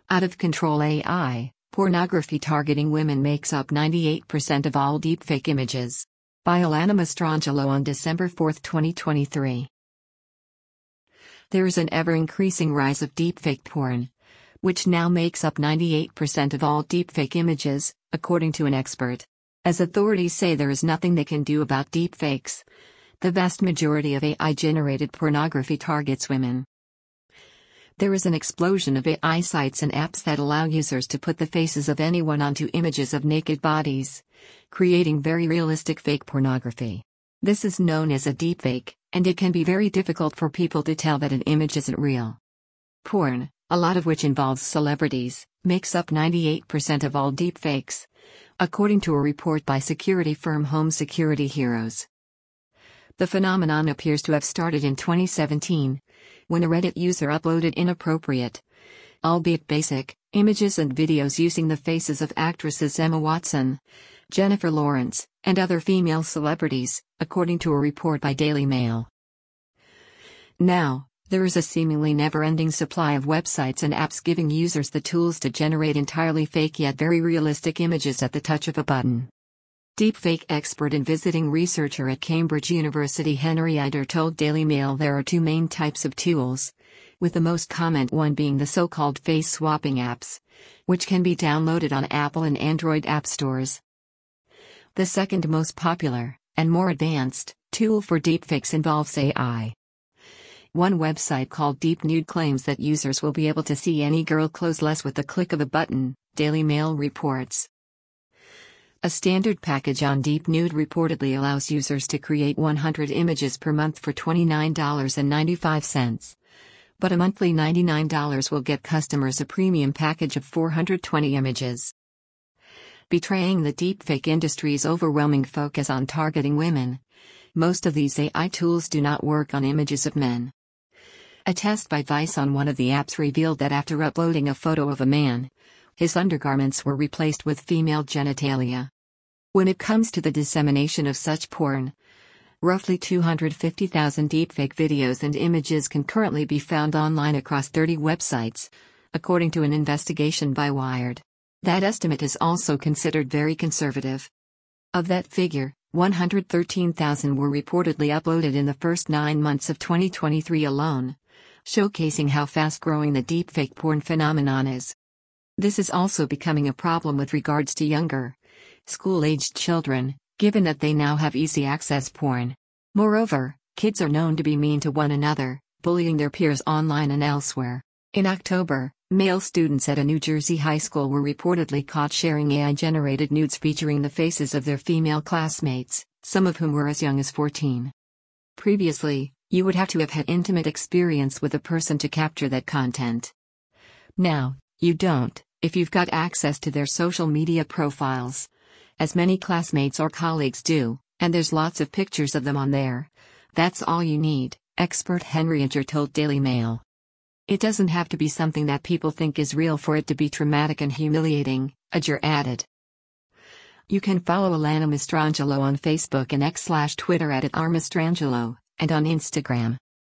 Out of control AI, pornography targeting women makes up 98% of all deepfake images. By Alana Mastrangelo on December 4, 2023. There is an ever-increasing rise of deepfake porn, which now makes up 98% of all deepfake images, according to an expert. As authorities say there is nothing they can do about deepfakes, the vast majority of AI-generated pornography targets women. There is an explosion of AI sites and apps that allow users to put the faces of anyone onto images of naked bodies, creating very realistic fake pornography. This is known as a deepfake, and it can be very difficult for people to tell that an image isn't real. Porn, a lot of which involves celebrities, makes up 98% of all deepfakes, according to a report by security firm Home Security Heroes. The phenomenon appears to have started in 2017, when a Reddit user uploaded inappropriate, albeit basic, images and videos using the faces of actresses Emma Watson, Jennifer Lawrence, and other female celebrities, according to a report by Daily Mail. Now, there is a seemingly never-ending supply of websites and apps giving users the tools to generate entirely fake yet very realistic images at the touch of a button. Deepfake expert and visiting researcher at Cambridge University Henry Eider told Daily Mail there are two main types of tools, with the most common one being the so-called face-swapping apps, which can be downloaded on Apple and Android app stores. The second most popular, and more advanced, tool for deepfakes involves AI. One website called Deep Nude claims that users will be able to see any girl clothesless with the click of a button, Daily Mail reports. A standard package on Deep Nude reportedly allows users to create 100 images per month for $29.95. But a monthly $99 will get customers a premium package of 420 images. Betraying the deepfake industry's overwhelming focus on targeting women, most of these AI tools do not work on images of men. A test by Vice on one of the apps revealed that after uploading a photo of a man, his undergarments were replaced with female genitalia. When it comes to the dissemination of such porn, roughly 250,000 deepfake videos and images can currently be found online across 30 websites, according to an investigation by Wired. That estimate is also considered very conservative. Of that figure, 113,000 were reportedly uploaded in the first 9 months of 2023 alone, showcasing how fast-growing the deepfake porn phenomenon is. This is also becoming a problem with regards to younger, school-aged children, given that they now have easy access porn. Moreover, kids are known to be mean to one another, bullying their peers online and elsewhere. In October, male students at a New Jersey high school were reportedly caught sharing AI-generated nudes featuring the faces of their female classmates, some of whom were as young as 14. Previously, you would have to have had intimate experience with a person to capture that content. Now, you don't, if you've got access to their social media profiles, as many classmates or colleagues do, and there's lots of pictures of them on there. That's all you need, expert Henry Eider told Daily Mail. It doesn't have to be something that people think is real for it to be traumatic and humiliating, Eider added. You can follow Alana Mastrangelo on Facebook and X/Twitter at @rmastrangelo, and on Instagram.